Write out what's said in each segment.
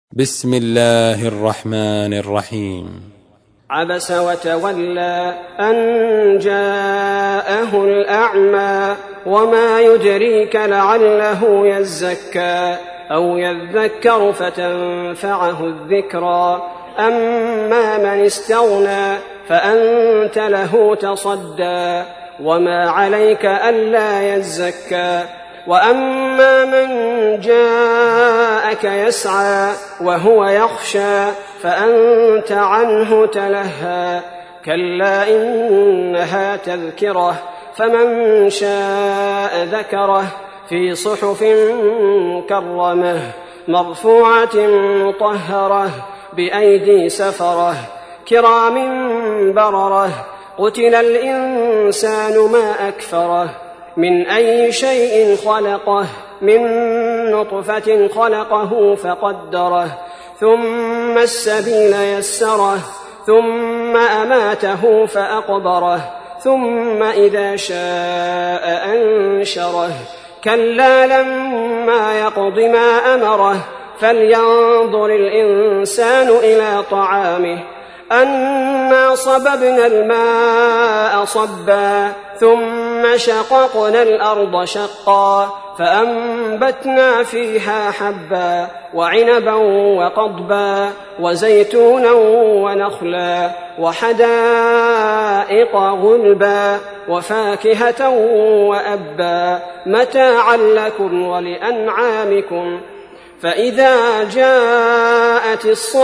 بسم الله الرحمن الرحيم. عبس وتولى أن جاءه الأعمى وما يدريك لعله يزكى أو يذكر فتنفعه الذكرى أما من استغنى فأنت له تصدى وما عليك ألا يزكى وأما من جاءك يسعى وهو يخشى فأنت عنه تلهى كلا إنها تذكرة فمن شاء ذكره في صحف مكرمة مرفوعة مطهرة بأيدي سفرة كرام بررة قتل الإنسان ما أكفره من أي شيء خلقه من نطفة خلقه فقدره ثم السبيل يسره ثم أماته فأقبره ثم إذا شاء أنشره كلا لما يقض ما أمره فلينظر الإنسان إلى طعامه أنا صببنا الماء صبا ثم شققنا الأرض شقا فأنبتنا فيها حبا وعنبا وقضبا وزيتونا ونخلا وحدائق غلبا وفاكهة وأبا متاعا لكم ولأنعامكم فإذا جاءت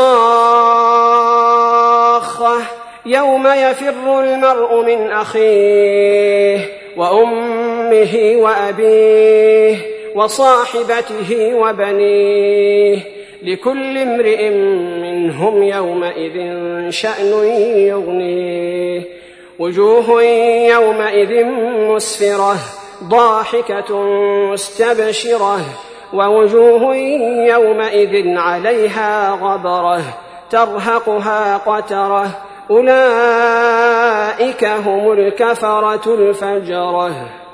الصاخة يوم يفر المرء من أخيه وأمه وأبيه وصاحبته وبنيه لكل امرئ منهم يومئذ شأن يغنيه وجوه يومئذ مسفرة ضاحكة مستبشرة ووجوه يومئذ عليها غبرة ترهقها قترة أولئك هم الكفرة الفجرة.